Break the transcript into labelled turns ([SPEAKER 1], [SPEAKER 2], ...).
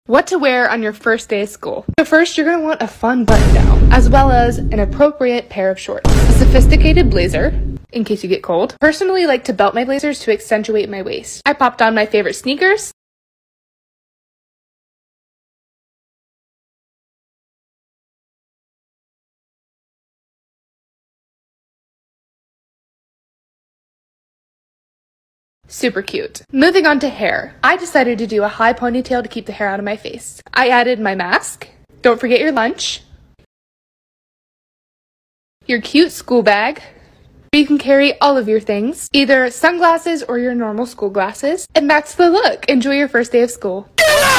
[SPEAKER 1] What to wear on your first day of school. So first, you're going to want a fun button down, as well as an appropriate pair of shorts. A sophisticated blazer, in case you get cold. Personally, like to belt my blazers to accentuate my waist. I popped on my favorite sneakers. Super cute. Moving on to hair. I decided to do a high ponytail to keep the hair out of my face. I added my mask. Don't forget your lunch. Your cute school bag. You can carry all of your things, either sunglasses or your normal school glasses. And that's the look. Enjoy your first day of school.